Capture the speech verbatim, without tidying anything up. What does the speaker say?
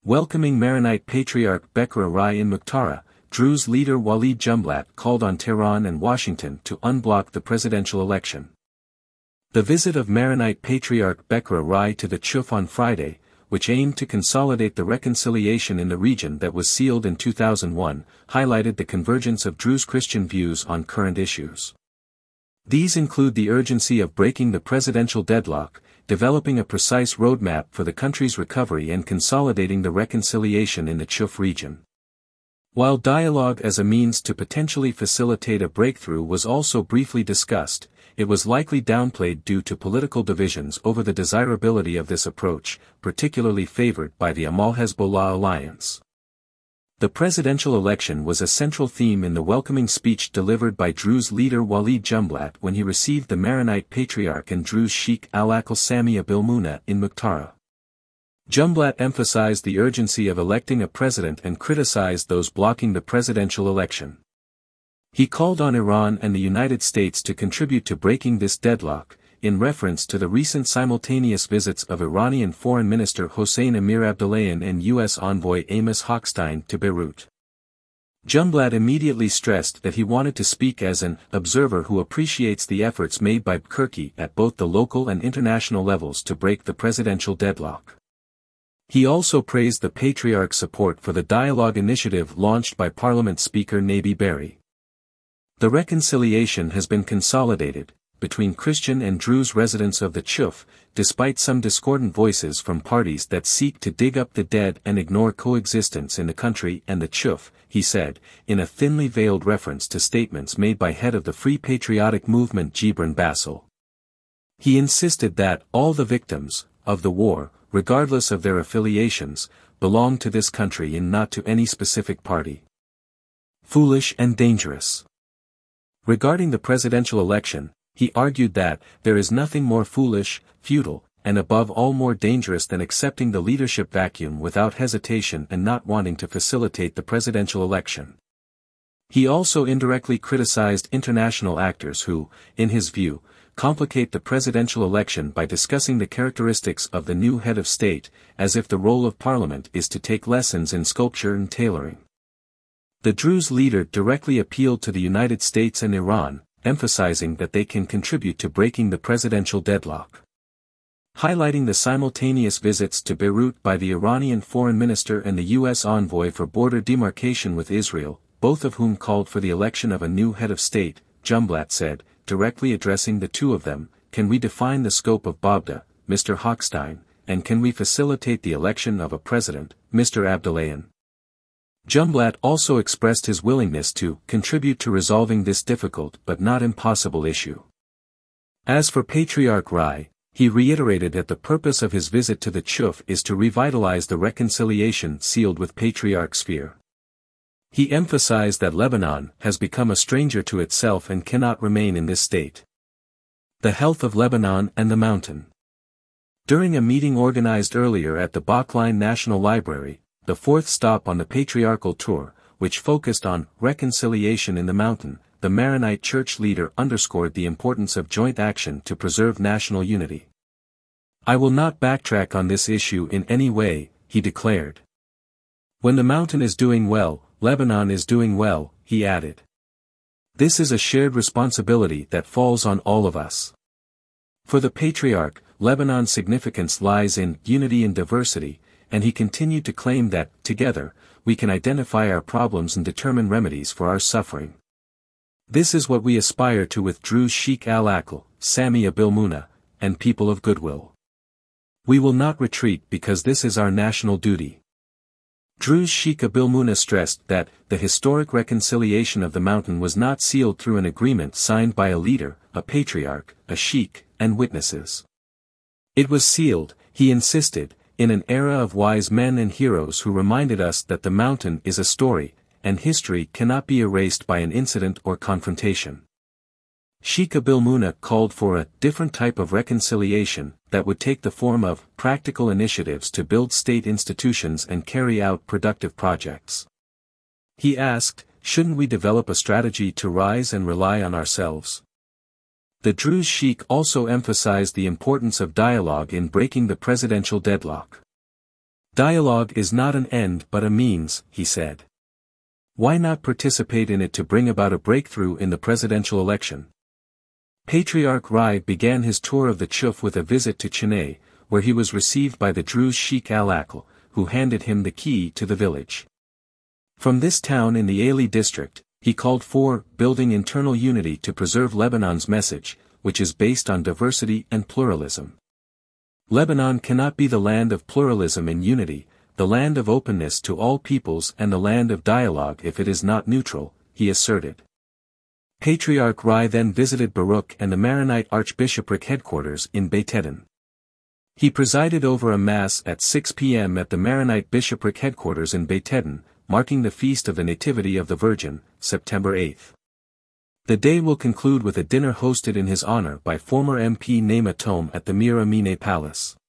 Welcoming Maronite Patriarch Beqir Rai in Muqtara, Druze leader Walid Jumblat called on Tehran and Washington to unblock the presidential election. The visit of Maronite Patriarch Beqir Rai to the Chuf on Friday, which aimed to consolidate the reconciliation in the region that was sealed in two thousand one, highlighted the convergence of Druze Christian views on current issues. These include the urgency of breaking the presidential deadlock, developing a precise roadmap for the country's recovery and consolidating the reconciliation in the Chuf region. While dialogue as a means to potentially facilitate a breakthrough was also briefly discussed, it was likely downplayed due to political divisions over the desirability of this approach, particularly favored by the Amal-Hezbollah alliance. The presidential election was a central theme in the welcoming speech delivered by Druze leader Walid Jumblat when he received the Maronite Patriarch and Druze Sheikh Al-Aql Sami Abilmuna in Muqtara. Jumblat emphasized the urgency of electing a president and criticized those blocking the presidential election. He called on Iran and the United States to contribute to breaking this deadlock, in reference to the recent simultaneous visits of Iranian Foreign Minister Hossein Amir-Abdollahian and U S envoy Amos Hochstein to Beirut. Jumblat immediately stressed that he wanted to speak as an observer who appreciates the efforts made by Turkey at both the local and international levels to break the presidential deadlock. He also praised the Patriarch's support for the dialogue initiative launched by Parliament Speaker Nabi Berri. The reconciliation has been consolidated between Christian and Druze residents of the Chuf, despite some discordant voices from parties that seek to dig up the dead and ignore coexistence in the country and the Chuf, he said, in a thinly veiled reference to statements made by head of the Free Patriotic Movement Jibrin Basil. He insisted that all the victims of the war, regardless of their affiliations, belong to this country and not to any specific party. Foolish and dangerous. Regarding the presidential election, he argued that there is nothing more foolish, futile, and above all more dangerous than accepting the leadership vacuum without hesitation and not wanting to facilitate the presidential election. He also indirectly criticized international actors who, in his view, complicate the presidential election by discussing the characteristics of the new head of state, as if the role of parliament is to take lessons in sculpture and tailoring. The Druze leader directly appealed to the United States and Iran, emphasizing that they can contribute to breaking the presidential deadlock. Highlighting the simultaneous visits to Beirut by the Iranian foreign minister and the U S envoy for border demarcation with Israel, both of whom called for the election of a new head of state, Jumblat said, directly addressing the two of them, "Can we define the scope of Babda, Mister Hochstein, and can we facilitate the election of a president, Mister Abdollahian?" Jumblat also expressed his willingness to contribute to resolving this difficult but not impossible issue. As for Patriarch Rai, he reiterated that the purpose of his visit to the Chuf is to revitalize the reconciliation sealed with Patriarch Sphere. He emphasized that Lebanon has become a stranger to itself and cannot remain in this state. The health of Lebanon and the mountain. During a meeting organized earlier at the Bakline National Library, the fourth stop on the patriarchal tour, which focused on reconciliation in the mountain, the Maronite church leader underscored the importance of joint action to preserve national unity. "I will not backtrack on this issue in any way," he declared. "When the mountain is doing well, Lebanon is doing well," he added. "This is a shared responsibility that falls on all of us." For the Patriarch, Lebanon's significance lies in unity and diversity, and he continued to claim that, together, we can identify our problems and determine remedies for our suffering. This is what we aspire to with Druze Sheikh Al-Aql, Sami Abilmuna, and people of goodwill. We will not retreat because this is our national duty. Druze Sheikh Abilmuna stressed that the historic reconciliation of the mountain was not sealed through an agreement signed by a leader, a patriarch, a sheikh, and witnesses. It was sealed, he insisted, in an era of wise men and heroes who reminded us that the mountain is a story, and history cannot be erased by an incident or confrontation. Sheikh Abilmuna called for a different type of reconciliation that would take the form of practical initiatives to build state institutions and carry out productive projects. He asked, "Shouldn't we develop a strategy to rise and rely on ourselves?" The Druze Sheikh also emphasized the importance of dialogue in breaking the presidential deadlock. Dialogue is not an end but a means, he said. Why not participate in it to bring about a breakthrough in the presidential election? Patriarch Rai began his tour of the Chuf with a visit to Chennai, where he was received by the Druze Sheikh Al-Aql, who handed him the key to the village. From this town in the Aili district, he called for building internal unity to preserve Lebanon's message, which is based on diversity and pluralism. Lebanon cannot be the land of pluralism and unity, the land of openness to all peoples and the land of dialogue if it is not neutral, he asserted. Patriarch Rai then visited Baruch and the Maronite Archbishopric headquarters in Beit Eden. He presided over a mass at six p m at the Maronite Bishopric headquarters in Beit Eden, marking the Feast of the Nativity of the Virgin, September eighth. The day will conclude with a dinner hosted in his honor by former M P Naima Tome at the Mir Amine Palace.